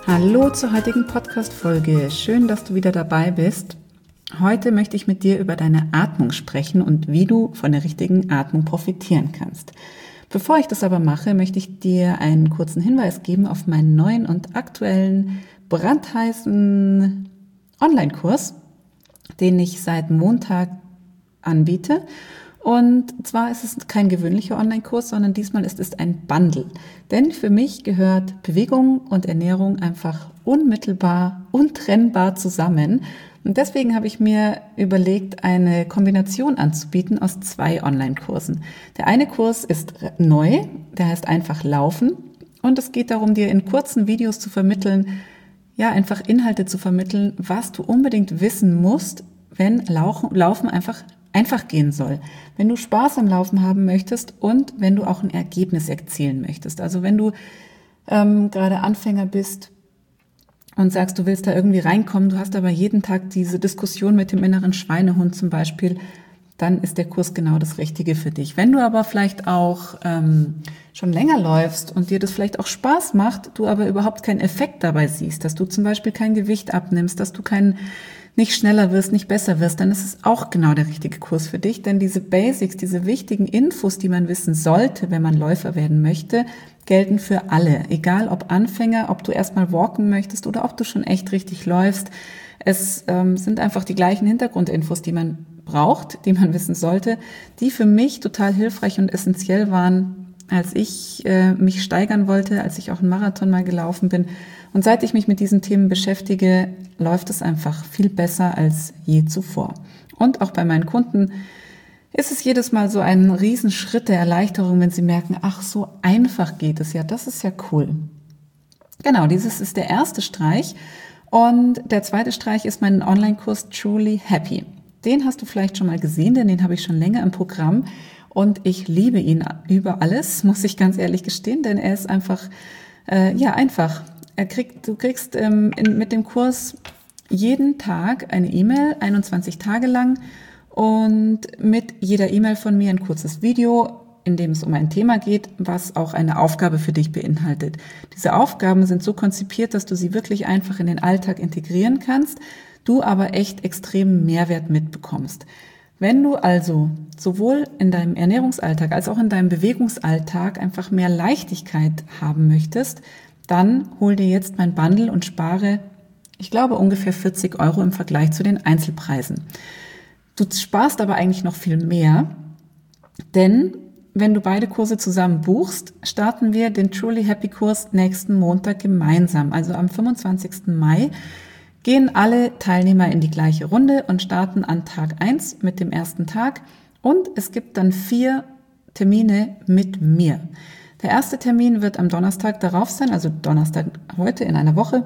Hallo zur heutigen Podcast-Folge. Schön, dass du wieder dabei bist. Heute möchte ich mit dir über deine Atmung sprechen und wie du von der richtigen Atmung profitieren kannst. Bevor ich das aber mache, möchte ich dir einen kurzen Hinweis geben auf meinen neuen und aktuellen brandheißen Online-Kurs, den ich seit Montag anbiete. Und zwar ist es kein gewöhnlicher Online-Kurs, sondern diesmal ist es ein Bundle. Denn für mich gehört Bewegung und Ernährung einfach unmittelbar, untrennbar zusammen. Und deswegen habe ich mir überlegt, eine Kombination anzubieten aus 2 Online-Kursen. Der eine Kurs ist neu, der heißt einfach Laufen. Und es geht darum, dir in kurzen Videos zu vermitteln, einfach Inhalte zu vermitteln, was du unbedingt wissen musst, wenn Laufen einfach gehen soll. Wenn du Spaß am Laufen haben möchtest und wenn du auch ein Ergebnis erzielen möchtest. Also wenn du gerade Anfänger bist und sagst, du willst da irgendwie reinkommen, du hast aber jeden Tag diese Diskussion mit dem inneren Schweinehund zum Beispiel, dann ist der Kurs genau das Richtige für dich. Wenn du aber vielleicht auch schon länger läufst und dir das vielleicht auch Spaß macht, du aber überhaupt keinen Effekt dabei siehst, dass du zum Beispiel kein Gewicht abnimmst, dass du nicht schneller wirst, nicht besser wirst, dann ist es auch genau der richtige Kurs für dich. Denn diese Basics, diese wichtigen Infos, die man wissen sollte, wenn man Läufer werden möchte, gelten für alle. Egal ob Anfänger, ob du erstmal walken möchtest oder ob du schon echt richtig läufst. Es sind einfach die gleichen Hintergrundinfos, die man braucht, die man wissen sollte, die für mich total hilfreich und essentiell waren, als ich mich steigern wollte, als ich auch einen Marathon mal gelaufen bin. Und seit ich mich mit diesen Themen beschäftige, läuft es einfach viel besser als je zuvor. Und auch bei meinen Kunden ist es jedes Mal so ein Riesenschritt der Erleichterung, wenn sie merken, ach, so einfach geht es ja, das ist ja cool. Genau, dieses ist der erste Streich. Und der zweite Streich ist mein Online-Kurs Truly Happy. Den hast du vielleicht schon mal gesehen, denn den habe ich schon länger im Programm. Und ich liebe ihn über alles, muss ich ganz ehrlich gestehen, denn er ist einfach, einfach. Du kriegst mit dem Kurs jeden Tag eine E-Mail, 21 Tage lang, und mit jeder E-Mail von mir ein kurzes Video, in dem es um ein Thema geht, was auch eine Aufgabe für dich beinhaltet. Diese Aufgaben sind so konzipiert, dass du sie wirklich einfach in den Alltag integrieren kannst, du aber echt extremen Mehrwert mitbekommst. Wenn du also sowohl in deinem Ernährungsalltag als auch in deinem Bewegungsalltag einfach mehr Leichtigkeit haben möchtest, dann hol dir jetzt mein Bundle und spare, ich glaube, ungefähr 40 € im Vergleich zu den Einzelpreisen. Du sparst aber eigentlich noch viel mehr, denn wenn du beide Kurse zusammen buchst, starten wir den Truly Happy Kurs nächsten Montag gemeinsam. Also am 25. Mai gehen alle Teilnehmer in die gleiche Runde und starten an Tag 1 mit dem ersten Tag. Und es gibt dann 4 Termine mit mir. Der erste Termin wird am Donnerstag darauf sein, also Donnerstag heute in einer Woche.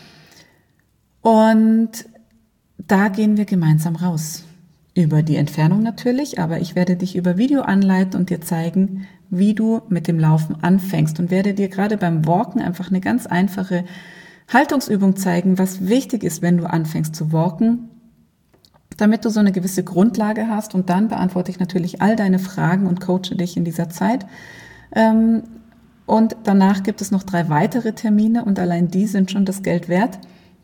Und da gehen wir gemeinsam raus. Über die Entfernung natürlich, aber ich werde dich über Video anleiten und dir zeigen, wie du mit dem Laufen anfängst und werde dir gerade beim Walken einfach eine ganz einfache Haltungsübung zeigen, was wichtig ist, wenn du anfängst zu walken, damit du so eine gewisse Grundlage hast, und dann beantworte ich natürlich all deine Fragen und coache dich in dieser Zeit. Und danach gibt es noch 3 weitere Termine und allein die sind schon das Geld wert,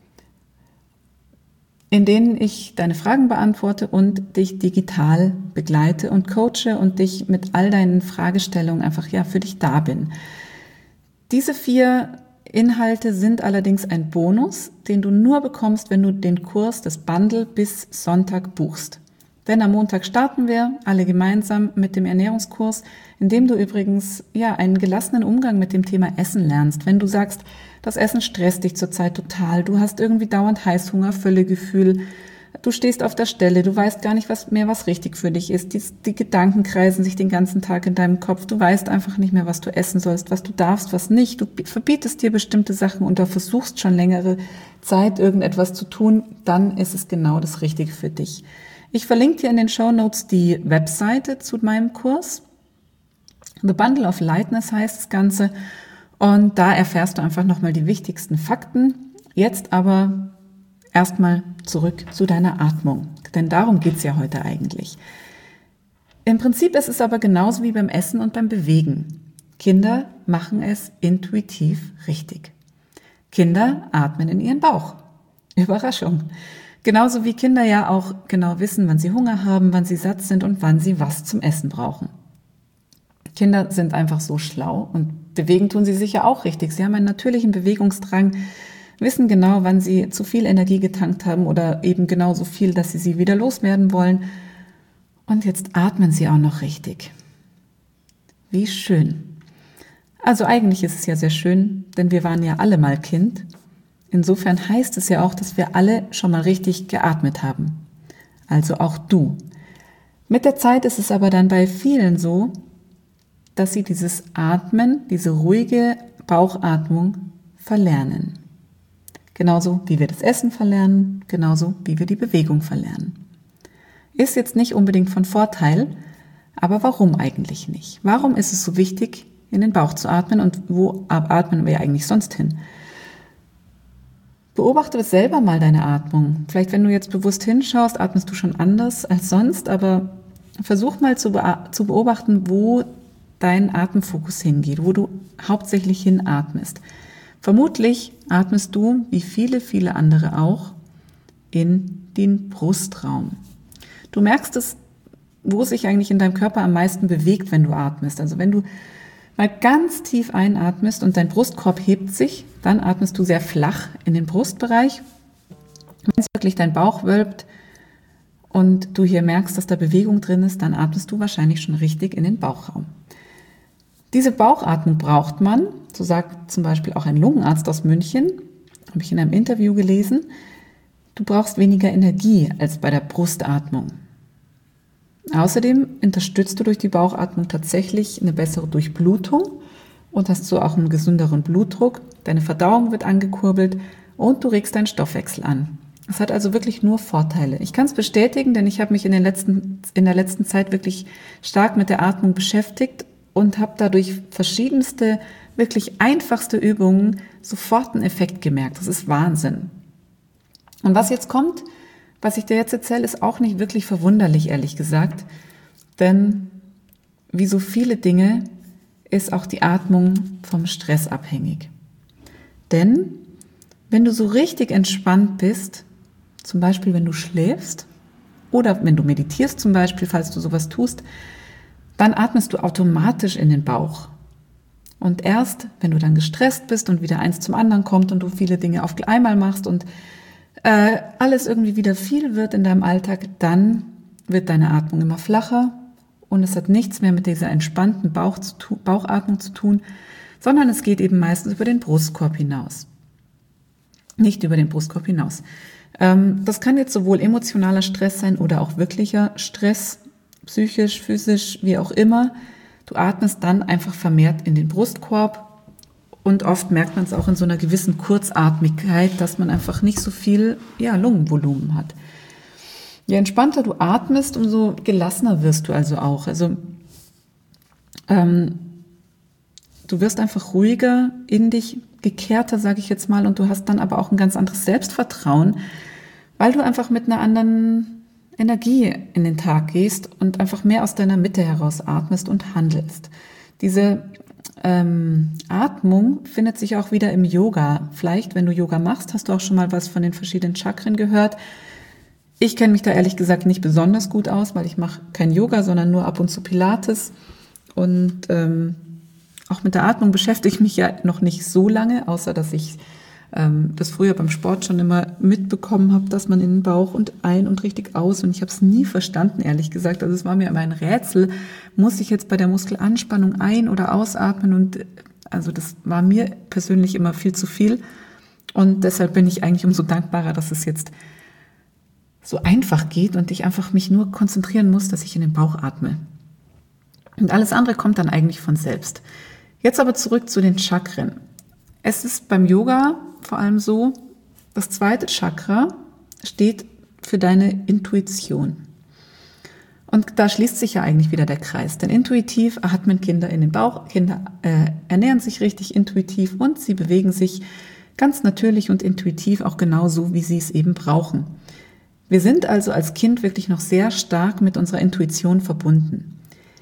in denen ich deine Fragen beantworte und dich digital begleite und coache und dich mit all deinen Fragestellungen einfach für dich da bin. Diese 4 Inhalte sind allerdings ein Bonus, den du nur bekommst, wenn du den Kurs, das Bundle, bis Sonntag buchst. Denn am Montag starten wir alle gemeinsam mit dem Ernährungskurs, in dem du übrigens einen gelassenen Umgang mit dem Thema Essen lernst. Wenn du sagst, das Essen stresst dich zurzeit total, du hast irgendwie dauernd Heißhunger, Völlegefühl, du stehst auf der Stelle, du weißt gar nicht was richtig für dich ist, die Gedanken kreisen sich den ganzen Tag in deinem Kopf, du weißt einfach nicht mehr, was du essen sollst, was du darfst, was nicht, du verbietest dir bestimmte Sachen und du versuchst schon längere Zeit irgendetwas zu tun, dann ist es genau das Richtige für dich. Ich verlinke dir in den Shownotes die Webseite zu meinem Kurs. The Bundle of Lightness heißt das Ganze. Und da erfährst du einfach nochmal die wichtigsten Fakten. Jetzt aber erstmal zurück zu deiner Atmung. Denn darum geht's ja heute eigentlich. Im Prinzip ist es aber genauso wie beim Essen und beim Bewegen. Kinder machen es intuitiv richtig. Kinder atmen in ihren Bauch. Überraschung. Genauso wie Kinder ja auch genau wissen, wann sie Hunger haben, wann sie satt sind und wann sie was zum Essen brauchen. Kinder sind einfach so schlau und bewegen tun sie sich ja auch richtig. Sie haben einen natürlichen Bewegungsdrang, wissen genau, wann sie zu viel Energie getankt haben oder eben genauso viel, dass sie wieder loswerden wollen. Und jetzt atmen sie auch noch richtig. Wie schön. Also eigentlich ist es ja sehr schön, denn wir waren ja alle mal Kind. Insofern heißt es ja auch, dass wir alle schon mal richtig geatmet haben. Also auch du. Mit der Zeit ist es aber dann bei vielen so, dass sie dieses Atmen, diese ruhige Bauchatmung verlernen. Genauso wie wir das Essen verlernen, genauso wie wir die Bewegung verlernen. Ist jetzt nicht unbedingt von Vorteil, aber warum eigentlich nicht? Warum ist es so wichtig, in den Bauch zu atmen und wo atmen wir eigentlich sonst hin? Beobachte selber mal deine Atmung. Vielleicht, wenn du jetzt bewusst hinschaust, atmest du schon anders als sonst, aber versuch mal zu beobachten, wo dein Atemfokus hingeht, wo du hauptsächlich hinatmest. Vermutlich atmest du, wie viele, viele andere auch, in den Brustraum. Du merkst es, wo sich eigentlich in deinem Körper am meisten bewegt, wenn du atmest. Also wenn du mal ganz tief einatmest und dein Brustkorb hebt sich, dann atmest du sehr flach in den Brustbereich. Wenn wirklich dein Bauch wölbt und du hier merkst, dass da Bewegung drin ist, dann atmest du wahrscheinlich schon richtig in den Bauchraum. Diese Bauchatmung braucht man, so sagt zum Beispiel auch ein Lungenarzt aus München, habe ich in einem Interview gelesen, du brauchst weniger Energie als bei der Brustatmung. Außerdem unterstützt du durch die Bauchatmung tatsächlich eine bessere Durchblutung und hast so auch einen gesünderen Blutdruck, deine Verdauung wird angekurbelt und du regst deinen Stoffwechsel an. Es hat also wirklich nur Vorteile. Ich kann es bestätigen, denn ich habe mich in der letzten Zeit wirklich stark mit der Atmung beschäftigt und habe dadurch verschiedenste, wirklich einfachste Übungen sofort einen Effekt gemerkt. Das ist Wahnsinn. Und was jetzt kommt, was ich dir jetzt erzähle, ist auch nicht wirklich verwunderlich, ehrlich gesagt. Denn wie so viele Dinge ist auch die Atmung vom Stress abhängig. Denn wenn du so richtig entspannt bist, zum Beispiel wenn du schläfst oder wenn du meditierst zum Beispiel, falls du sowas tust, dann atmest du automatisch in den Bauch. Und erst, wenn du dann gestresst bist und wieder eins zum anderen kommt und du viele Dinge auf einmal machst und alles irgendwie wieder viel wird in deinem Alltag, dann wird deine Atmung immer flacher und es hat nichts mehr mit dieser entspannten Bauchatmung zu tun, sondern es geht eben meistens über den Brustkorb hinaus. Nicht über den Brustkorb hinaus. Das kann jetzt sowohl emotionaler Stress sein oder auch wirklicher Stress, psychisch, physisch, wie auch immer. Du atmest dann einfach vermehrt in den Brustkorb. Und oft merkt man es auch in so einer gewissen Kurzatmigkeit, dass man einfach nicht so viel Lungenvolumen hat. Je entspannter du atmest, umso gelassener wirst du also auch. Also du wirst einfach ruhiger, in dich gekehrter, sage ich jetzt mal, und du hast dann aber auch ein ganz anderes Selbstvertrauen, weil du einfach mit einer anderen Energie in den Tag gehst und einfach mehr aus deiner Mitte heraus atmest und handelst. Diese Atmung findet sich auch wieder im Yoga. Vielleicht, wenn du Yoga machst, hast du auch schon mal was von den verschiedenen Chakren gehört. Ich kenne mich da ehrlich gesagt nicht besonders gut aus, weil ich mache kein Yoga, sondern nur ab und zu Pilates. Und auch mit der Atmung beschäftige ich mich ja noch nicht so lange, außer dass ich das früher beim Sport schon immer mitbekommen habe, dass man in den Bauch und ein und richtig aus. Und ich habe es nie verstanden, ehrlich gesagt. Also es war mir immer ein Rätsel. Muss ich jetzt bei der Muskelanspannung ein- oder ausatmen? Und also das war mir persönlich immer viel zu viel. Und deshalb bin ich eigentlich umso dankbarer, dass es jetzt so einfach geht und ich einfach mich nur konzentrieren muss, dass ich in den Bauch atme. Und alles andere kommt dann eigentlich von selbst. Jetzt aber zurück zu den Chakren. Es ist beim Yoga vor allem so, das zweite Chakra steht für deine Intuition. Und da schließt sich ja eigentlich wieder der Kreis. Denn intuitiv atmen Kinder in den Bauch, Kinder ernähren sich richtig intuitiv und sie bewegen sich ganz natürlich und intuitiv auch genau so, wie sie es eben brauchen. Wir sind also als Kind wirklich noch sehr stark mit unserer Intuition verbunden.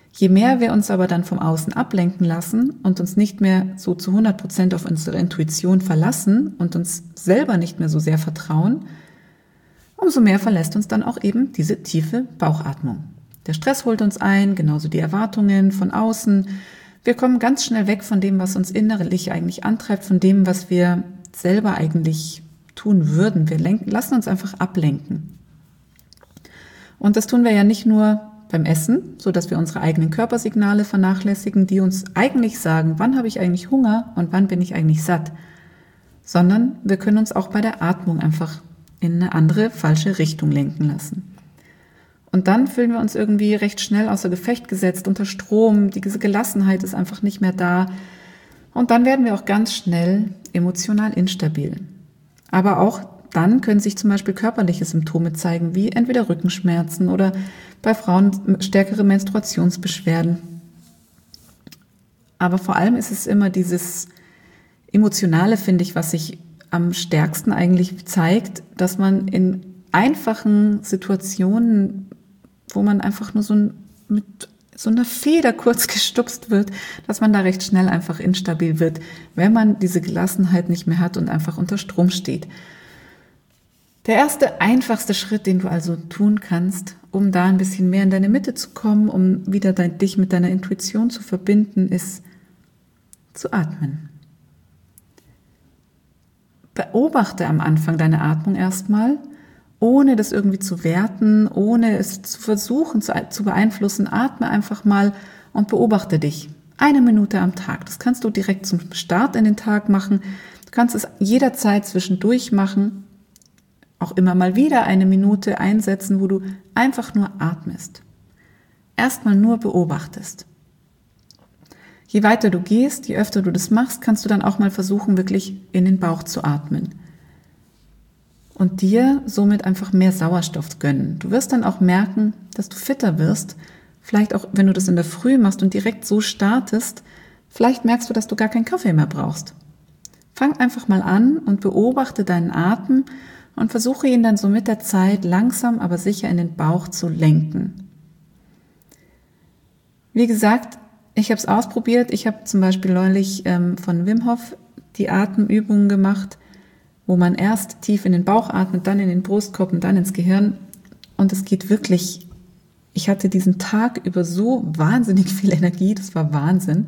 Je mehr wir uns aber dann vom Außen ablenken lassen und uns nicht mehr so zu 100% auf unsere Intuition verlassen und uns selber nicht mehr so sehr vertrauen, umso mehr verlässt uns dann auch eben diese tiefe Bauchatmung. Der Stress holt uns ein, genauso die Erwartungen von außen. Wir kommen ganz schnell weg von dem, was uns innerlich eigentlich antreibt, von dem, was wir selber eigentlich tun würden. Wir lassen uns einfach ablenken. Und das tun wir ja nicht nur beim Essen, so dass wir unsere eigenen Körpersignale vernachlässigen, die uns eigentlich sagen, wann habe ich eigentlich Hunger und wann bin ich eigentlich satt, sondern wir können uns auch bei der Atmung einfach in eine andere, falsche Richtung lenken lassen. Und dann fühlen wir uns irgendwie recht schnell außer Gefecht gesetzt, unter Strom, diese Gelassenheit ist einfach nicht mehr da. Und dann werden wir auch ganz schnell emotional instabil. Aber auch dann können sich zum Beispiel körperliche Symptome zeigen, wie entweder Rückenschmerzen oder bei Frauen stärkere Menstruationsbeschwerden. Aber vor allem ist es immer dieses Emotionale, finde ich, was sich am stärksten eigentlich zeigt, dass man in einfachen Situationen, wo man einfach nur mit so einer Feder kurz gestupst wird, dass man da recht schnell einfach instabil wird, wenn man diese Gelassenheit nicht mehr hat und einfach unter Strom steht. Der erste, einfachste Schritt, den du also tun kannst, um da ein bisschen mehr in deine Mitte zu kommen, um wieder dich mit deiner Intuition zu verbinden, ist zu atmen. Beobachte am Anfang deine Atmung erstmal, ohne das irgendwie zu werten, ohne es zu versuchen zu beeinflussen. Atme einfach mal und beobachte dich. 1 Minute am Tag. Das kannst du direkt zum Start in den Tag machen. Du kannst es jederzeit zwischendurch machen. Auch immer mal wieder 1 Minute einsetzen, wo du einfach nur atmest. Erstmal nur beobachtest. Je weiter du gehst, je öfter du das machst, kannst du dann auch mal versuchen, wirklich in den Bauch zu atmen. Und dir somit einfach mehr Sauerstoff gönnen. Du wirst dann auch merken, dass du fitter wirst. Vielleicht auch, wenn du das in der Früh machst und direkt so startest, vielleicht merkst du, dass du gar keinen Kaffee mehr brauchst. Fang einfach mal an und beobachte deinen Atem und versuche ihn dann so mit der Zeit langsam, aber sicher in den Bauch zu lenken. Wie gesagt, ich habe es ausprobiert. Ich habe zum Beispiel neulich von Wim Hof die Atemübungen gemacht, wo man erst tief in den Bauch atmet, dann in den Brustkorb und dann ins Gehirn. Und es geht wirklich, ich hatte diesen Tag über so wahnsinnig viel Energie, das war Wahnsinn.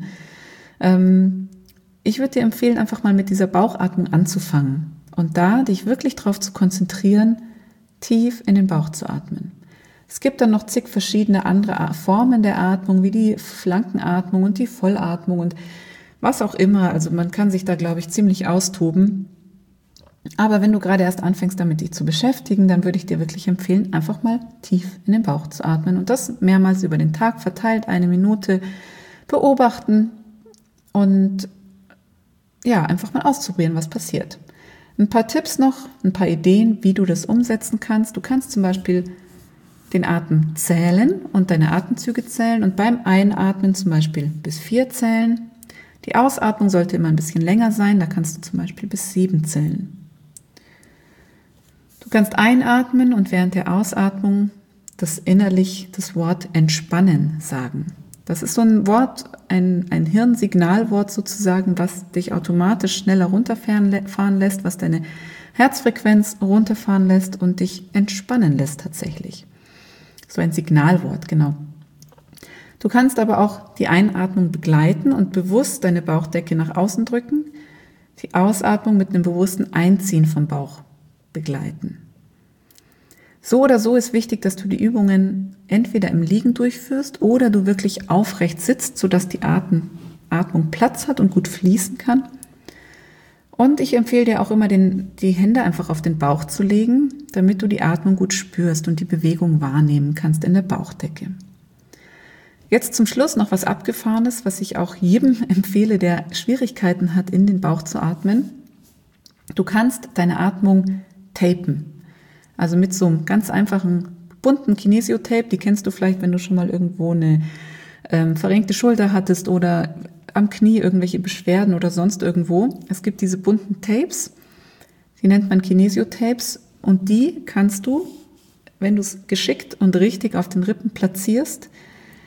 Ich würde dir empfehlen, einfach mal mit dieser Bauchatmung anzufangen und da dich wirklich darauf zu konzentrieren, tief in den Bauch zu atmen. Es gibt dann noch zig verschiedene andere Formen der Atmung, wie die Flankenatmung und die Vollatmung und was auch immer. Also man kann sich da, glaube ich, ziemlich austoben. Aber wenn du gerade erst anfängst, damit dich zu beschäftigen, dann würde ich dir wirklich empfehlen, einfach mal tief in den Bauch zu atmen und das mehrmals über den Tag verteilt, 1 Minute beobachten und ja, einfach mal auszuprobieren, was passiert. Ein paar Tipps noch, ein paar Ideen, wie du das umsetzen kannst. Du kannst zum Beispiel den Atem zählen und deine Atemzüge zählen und beim Einatmen zum Beispiel bis 4 zählen. Die Ausatmung sollte immer ein bisschen länger sein, da kannst du zum Beispiel bis 7 zählen. Du kannst einatmen und während der Ausatmung innerlich das Wort entspannen sagen. Das ist so ein Wort, ein Hirnsignalwort sozusagen, was dich automatisch schneller runterfahren lässt, was deine Herzfrequenz runterfahren lässt und dich entspannen lässt tatsächlich. So ein Signalwort, genau. Du kannst aber auch die Einatmung begleiten und bewusst deine Bauchdecke nach außen drücken, die Ausatmung mit einem bewussten Einziehen vom Bauch begleiten. So oder so ist wichtig, dass du die Übungen entweder im Liegen durchführst oder du wirklich aufrecht sitzt, sodass die Atmung Platz hat und gut fließen kann. Und ich empfehle dir auch immer, die Hände einfach auf den Bauch zu legen, damit du die Atmung gut spürst und die Bewegung wahrnehmen kannst in der Bauchdecke. Jetzt zum Schluss noch was Abgefahrenes, was ich auch jedem empfehle, der Schwierigkeiten hat, in den Bauch zu atmen. Du kannst deine Atmung tapen. Also mit so einem ganz einfachen, bunten Kinesiotape, die kennst du vielleicht, wenn du schon mal irgendwo eine verrenkte Schulter hattest oder am Knie irgendwelche Beschwerden oder sonst irgendwo. Es gibt diese bunten Tapes, die nennt man Kinesiotapes und die kannst du, wenn du es geschickt und richtig auf den Rippen platzierst,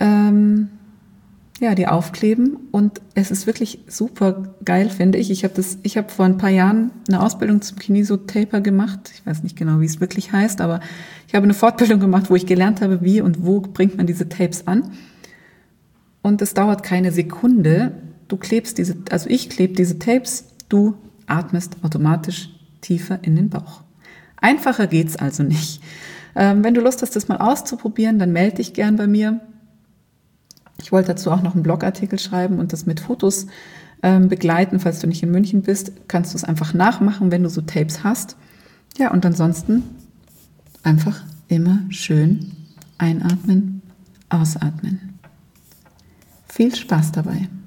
die aufkleben und es ist wirklich super geil, finde ich. Ich habe vor ein paar Jahren eine Ausbildung zum Kinesiotaper gemacht. Ich weiß nicht genau, wie es wirklich heißt, aber ich habe eine Fortbildung gemacht, wo ich gelernt habe, wie und wo bringt man diese Tapes an. Und es dauert keine Sekunde. Ich klebe diese Tapes, du atmest automatisch tiefer in den Bauch. Einfacher geht's also nicht. Wenn du Lust hast, das mal auszuprobieren, dann melde dich gern bei mir. Ich wollte dazu auch noch einen Blogartikel schreiben und das mit Fotos begleiten. Falls du nicht in München bist, kannst du es einfach nachmachen, wenn du so Tapes hast. Ja, und ansonsten einfach immer schön einatmen, ausatmen. Viel Spaß dabei.